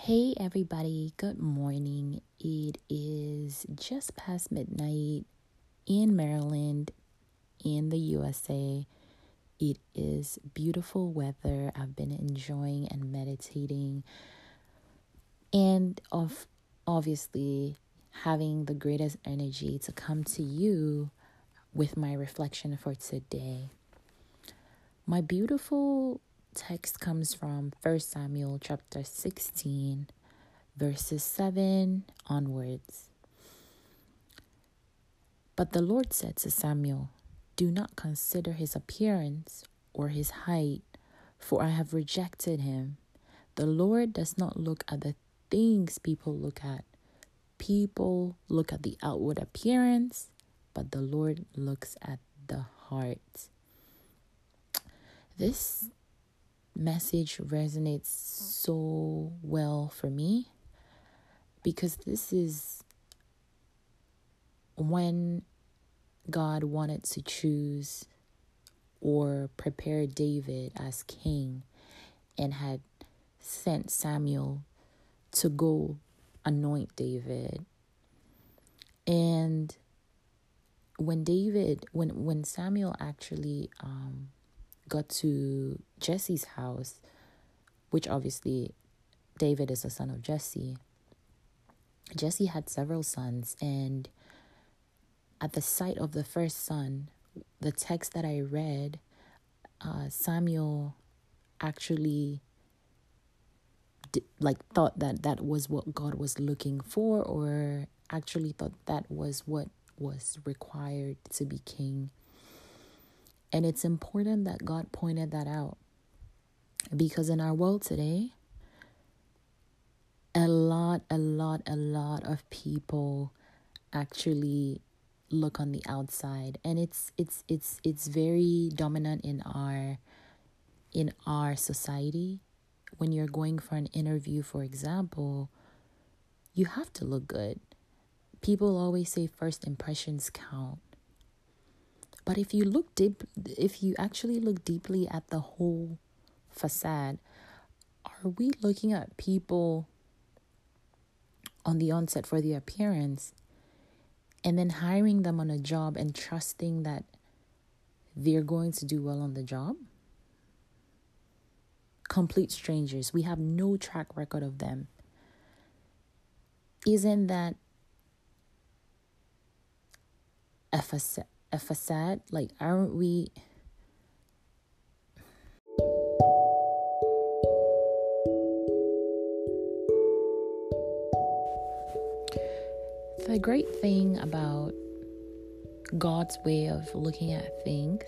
Hey everybody, good morning. It is just past midnight in Maryland, in the USA. It is beautiful weather. I've been enjoying and meditating and obviously having the greatest energy to come to you with my reflection for today. My beautiful text comes from 1 Samuel chapter 16, verses 7 onwards. But the Lord said to Samuel, "Do not consider his appearance or his height, for I have rejected him. The Lord does not look at the things people look at. People look at the outward appearance, but the Lord looks at the heart." This message resonates so well for me because this is when God wanted to choose or prepare David as king and had sent Samuel to go anoint David. And when Samuel actually got to Jesse's house, which obviously David is a son of Jesse. Jesse had several sons, and at the sight of the first son, the text that I read, Samuel actually thought that was what God was looking for, or actually thought that was what was required to be king. And it's important that God pointed that out, because in our world today, a lot of people actually look on the outside, and it's very dominant in our society. When you're going for an interview, for example, you have to look good. People always say first impressions count. But if you actually look deeply at the whole facade, are we looking at people on the onset for their appearance and then hiring them on a job and trusting that they're going to do well on the job? Complete strangers. We have no track record of them. Isn't that a facade? Like, aren't we? The great thing about God's way of looking at things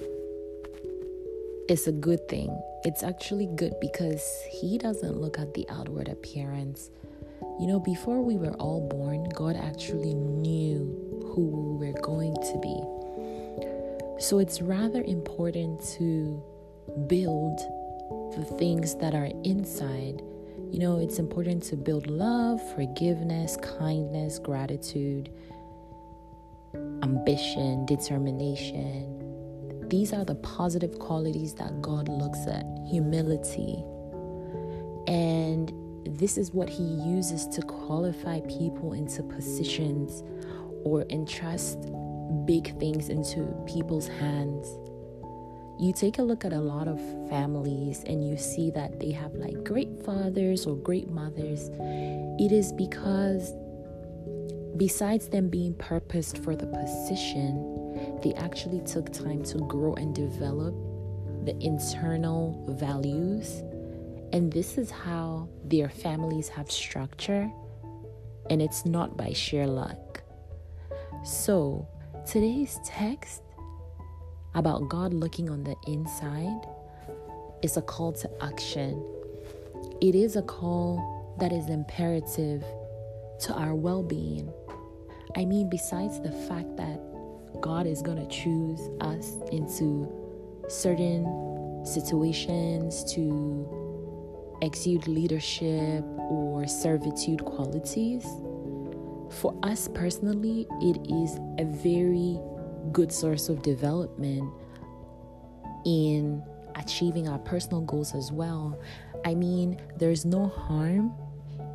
is a good thing. It's actually good because He doesn't look at the outward appearance. Before we were all born, God actually knew who we were going to be. So it's rather important to build the things that are inside. It's important to build love, forgiveness, kindness, gratitude, ambition, determination. These are the positive qualities that God looks at. Humility. And this is what He uses to qualify people into positions or entrust big things into people's hands. You take a look at a lot of families and you see that they have great fathers or great mothers. It is because besides them being purposed for the position, they actually took time to grow and develop the internal values. And this is how their families have structure, and it's not by sheer luck. So today's text about God looking on the inside is a call to action. It is a call that is imperative to our well-being. I mean, besides the fact that God is going to choose us into certain situations to exude leadership or servitude qualities, for us personally, it is a very good source of development in achieving our personal goals as well. I mean, there's no harm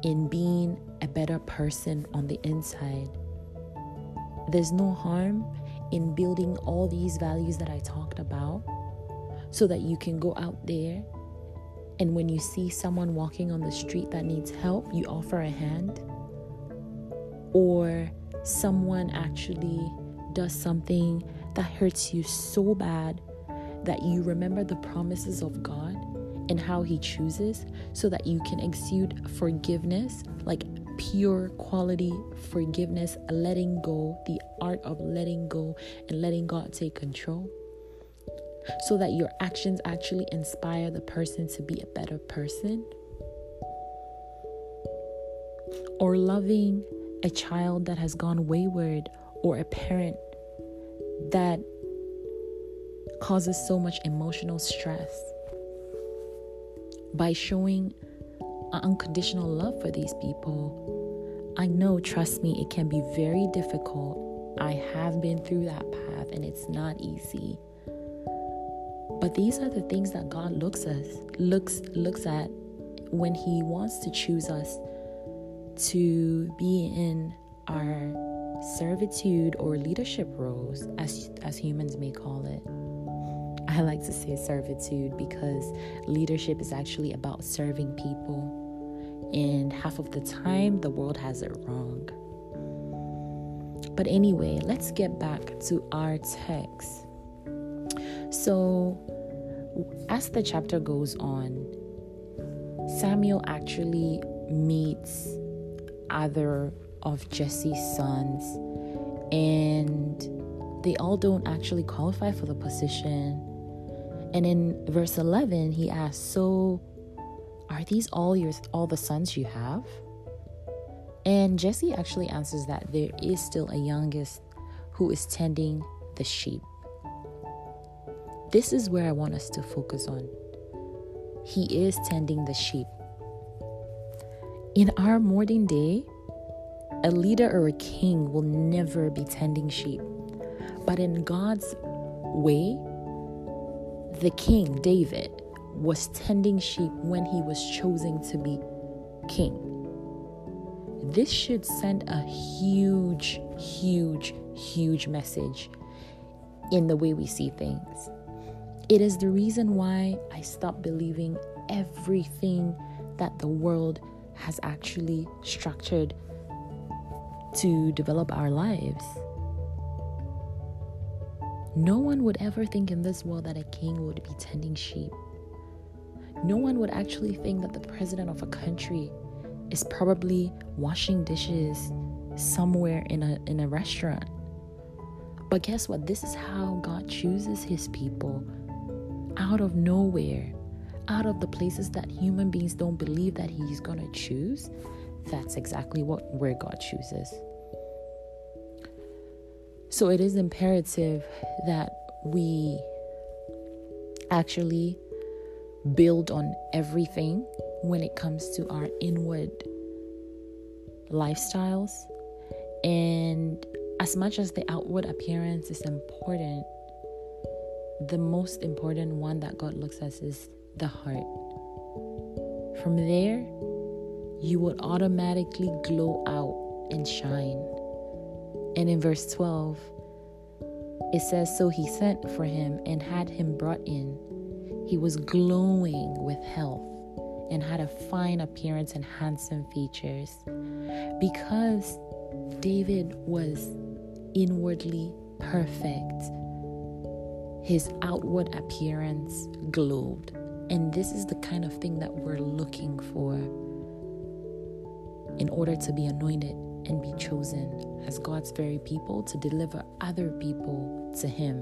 in being a better person on the inside. There's no harm in building all these values that I talked about so that you can go out there and when you see someone walking on the street that needs help, you offer a hand. Or someone actually does something that hurts you so bad that you remember the promises of God and how He chooses so that you can exude forgiveness, like pure quality forgiveness, letting go, the art of letting go and letting God take control, so that your actions actually inspire the person to be a better person. Or loving a child that has gone wayward, or a parent that causes so much emotional stress. By showing unconditional love for these people, I know, trust me, it can be very difficult. I have been through that path and it's not easy. But these are the things that God looks at when He wants to choose us to be in our servitude or leadership roles, as humans may call it. I like to say servitude because leadership is actually about serving people, and half of the time the world has it wrong. But anyway, let's get back to our text. So, as the chapter goes on, Samuel actually meets other of Jesse's sons, and they all don't actually qualify for the position. And in verse 11, he asks, "So, are these all the sons you have?" And Jesse actually answers that there is still a youngest who is tending the sheep. This is where I want us to focus on. He is tending the sheep. In our modern day, a leader or a king will never be tending sheep. But in God's way, the king, David, was tending sheep when he was chosen to be king. This should send a huge, huge, huge message in the way we see things. It is the reason why I stopped believing everything that the world has actually structured to develop our lives. No one would ever think in this world that a king would be tending sheep. No one would actually think that the president of a country is probably washing dishes somewhere in a restaurant. But guess what? This is how God chooses His people. Out of nowhere, out of the places that human beings don't believe that He's going to choose. That's exactly where God chooses. So it is imperative that we actually build on everything when it comes to our inward lifestyles. And as much as the outward appearance is important, the most important one that God looks at is the heart. From there, you would automatically glow out and shine. And in verse 12, it says, "So he sent for him and had him brought in. He was glowing with health and had a fine appearance and handsome features." Because David was inwardly perfect, his outward appearance glowed. And this is the kind of thing that we're looking for in order to be anointed and be chosen as God's very people to deliver other people to Him.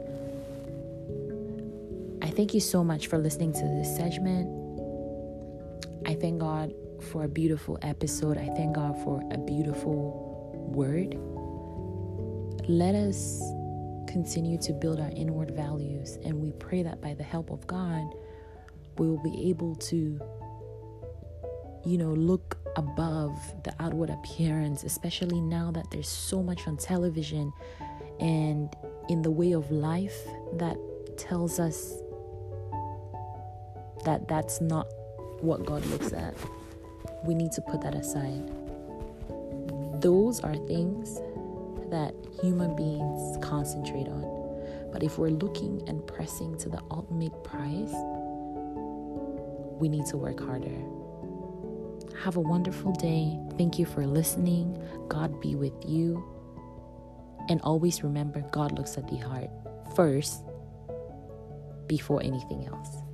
I thank you so much for listening to this segment. I thank God for a beautiful episode. I thank God for a beautiful word. Let us continue to build our inward values, and we pray that by the help of God, we will be able to, look above the outward appearance, especially now that there's so much on television and in the way of life that tells us that that's not what God looks at. we need to put that aside. Those are things that human beings concentrate on. But if we're looking and pressing to the ultimate prize, we need to work harder. Have a wonderful day. Thank you for listening. God be with you. And always remember, God looks at the heart first before anything else.